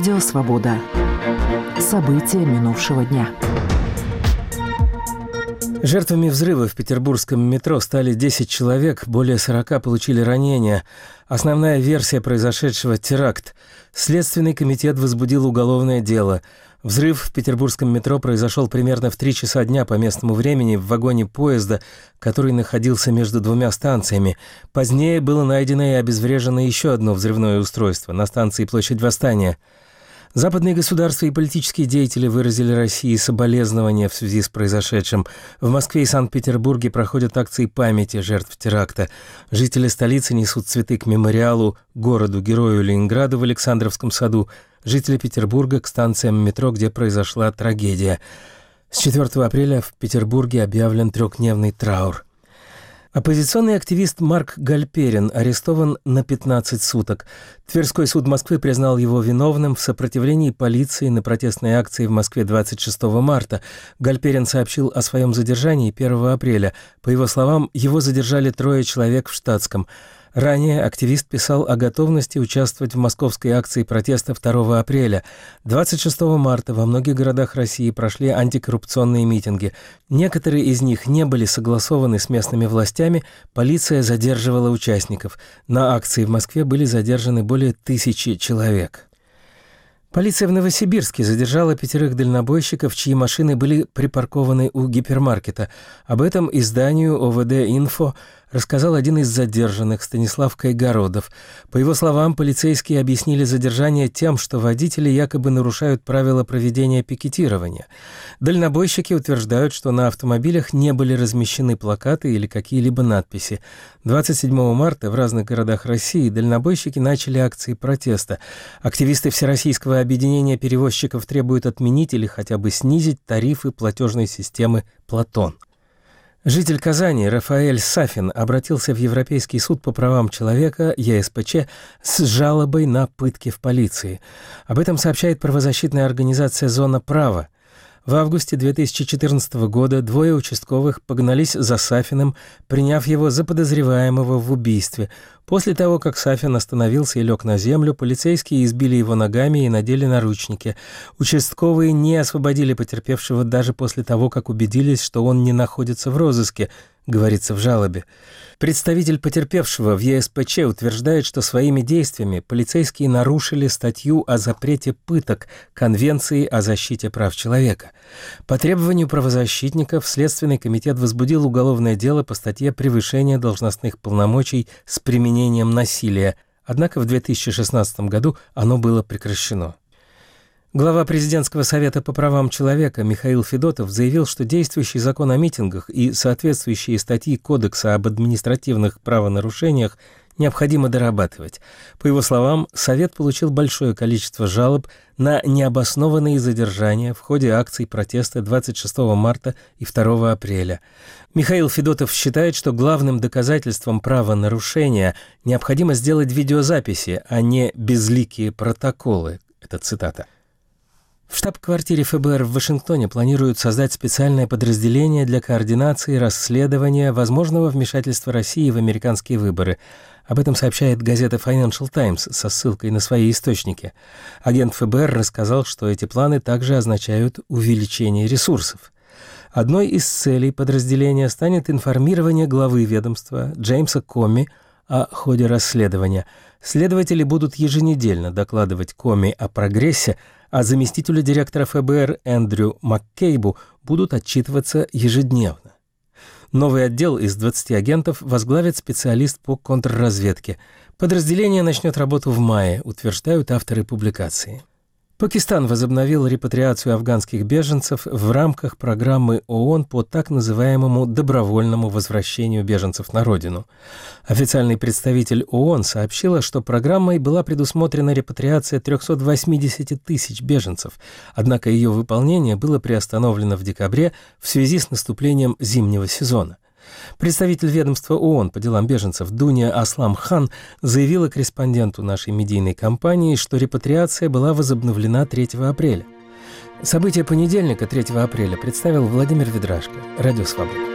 Радио «Свобода». События минувшего дня. Жертвами взрыва в петербургском метро стали 10 человек, более 40 получили ранения. Основная версия произошедшего – теракт. Следственный комитет возбудил уголовное дело. Взрыв в петербургском метро произошел примерно в 3 часа дня по местному времени в вагоне поезда, который находился между двумя станциями. Позднее было найдено и обезврежено еще одно взрывное устройство на станции Площадь Восстания. Западные государства и политические деятели выразили России соболезнования в связи с произошедшим. В Москве и Санкт-Петербурге проходят акции памяти жертв теракта. Жители столицы несут цветы к мемориалу городу-герою Ленинграду в Александровском саду, жители Петербурга к станциям метро, где произошла трагедия. С 4 апреля в Петербурге объявлен 3-дневный траур. Оппозиционный активист Марк Гальперин арестован на 15 суток. Тверской суд Москвы признал его виновным в сопротивлении полиции на протестной акции в Москве 26 марта. Гальперин сообщил о своем задержании 1 апреля. По его словам, его задержали 3 человек в штатском. Ранее активист писал о готовности участвовать в московской акции протеста 2 апреля. 26 марта во многих городах России прошли антикоррупционные митинги. Некоторые из них не были согласованы с местными властями, полиция задерживала участников. На акции в Москве были задержаны более 1000 человек. Полиция в Новосибирске задержала 5 дальнобойщиков, чьи машины были припаркованы у гипермаркета. Об этом изданию ОВД-Инфо рассказал один из задержанных, Станислав Кайгородов. По его словам, полицейские объяснили задержание тем, что водители якобы нарушают правила проведения пикетирования. Дальнобойщики утверждают, что на автомобилях не были размещены плакаты или какие-либо надписи. 27 марта в разных городах России дальнобойщики начали акции протеста. Активисты Всероссийского объединения перевозчиков требуют отменить или хотя бы снизить тарифы платежной системы «Платон». Житель Казани Рафаэль Сафин обратился в Европейский суд по правам человека ЕСПЧ с жалобой на пытки в полиции. Об этом сообщает правозащитная организация «Зона права». В августе 2014 года 2 участковых погнались за Сафиным, приняв его за подозреваемого в убийстве. После того, как Сафин остановился и лег на землю, полицейские избили его ногами и надели наручники. Участковые не освободили потерпевшего даже после того, как убедились, что он не находится в розыске, говорится в жалобе. Представитель потерпевшего в ЕСПЧ утверждает, что своими действиями полицейские нарушили статью о запрете пыток Конвенции о защите прав человека. По требованию правозащитников Следственный комитет возбудил уголовное дело по статье «Превышение должностных полномочий с применением насилия», однако в 2016 году оно было прекращено. Глава Президентского совета по правам человека Михаил Федотов заявил, что действующий закон о митингах и соответствующие статьи Кодекса об административных правонарушениях необходимо дорабатывать. По его словам, Совет получил большое количество жалоб на необоснованные задержания в ходе акций протеста 26 марта и 2 апреля. Михаил Федотов считает, что главным доказательством правонарушения необходимо сделать видеозаписи, а не безликие протоколы. Это цитата. В штаб-квартире ФБР в Вашингтоне планируют создать специальное подразделение для координации расследования возможного вмешательства России в американские выборы. Об этом сообщает газета Financial Times со ссылкой на свои источники. Агент ФБР рассказал, что эти планы также означают увеличение ресурсов. Одной из целей подразделения станет информирование главы ведомства Джеймса Коми о ходе расследования. Следователи будут еженедельно докладывать Коми о прогрессе, а заместителю директора ФБР Эндрю Маккейбу будут отчитываться ежедневно. Новый отдел из 20 агентов возглавит специалист по контрразведке. Подразделение начнет работу в мае, утверждают авторы публикации. Пакистан возобновил репатриацию афганских беженцев в рамках программы ООН по так называемому добровольному возвращению беженцев на родину. Официальный представитель ООН сообщила, что программой была предусмотрена репатриация 380 тысяч беженцев, однако ее выполнение было приостановлено в декабре в связи с наступлением зимнего сезона. Представитель ведомства ООН по делам беженцев Дуня Аслам-Хан заявила корреспонденту нашей медийной компании, что репатриация была возобновлена 3 апреля. События понедельника, 3 апреля, представил Владимир Ведрашко, Радио «Свобода».